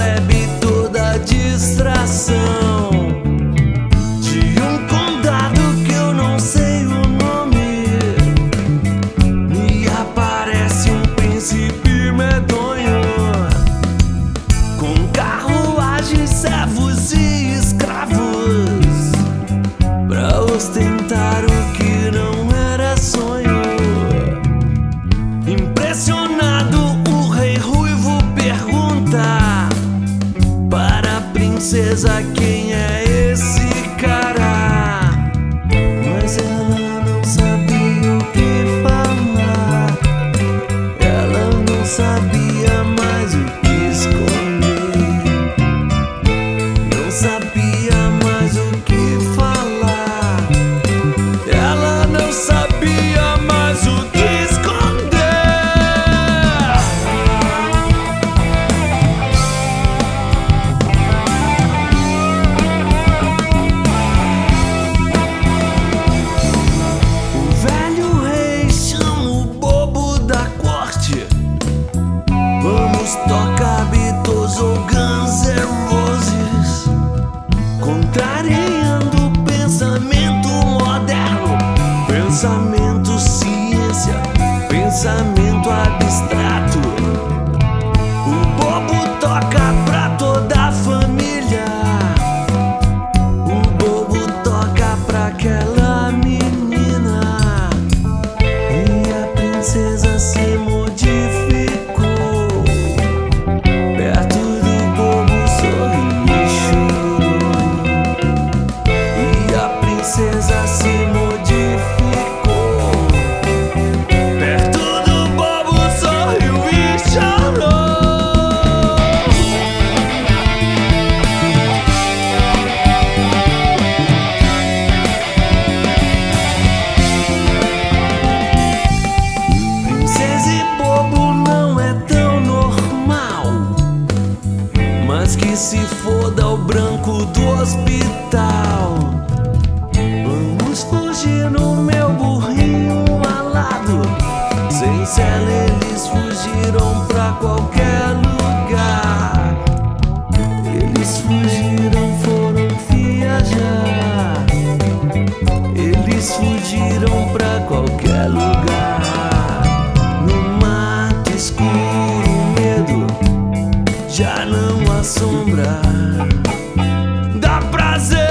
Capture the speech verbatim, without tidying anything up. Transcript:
percebe toda a distração de um condado que eu não sei o nome. Me aparece um príncipe medonho com carruagens, servos e escravos pra ostentar o que não era sonho. Impressionado, o rei ruivo pergunta para a princesa quem é esse cara, mas ela não sabia o que falar. Ela não sabia mais o que escolher, não sabia mais o que falar. Ela não sabia mais o que esconder. O velho rei chama o bobo da corte. Vamos tocar Beatles ou Guns N' Roses, contrariando o pensamento moderno, pensamento ciência, pensamento abstrato. O bobo toca pra toda a família. O bobo toca pra aquela menina, e a princesa se modificou. Perto do bobo sorriu e chorou, e a princesa se modificou. Perto do bobo sorriu e chorou. Princesa e bobo não é tão normal, mas que se foda o branco do hospital. Vamos fugir no meu burrinho alado. Sem cela eles fugiram pra qualquer lugar. Eles fugiram, foram viajar. Eles fugiram pra qualquer lugar. No mato escuro o medo já não assombra. Dá prazer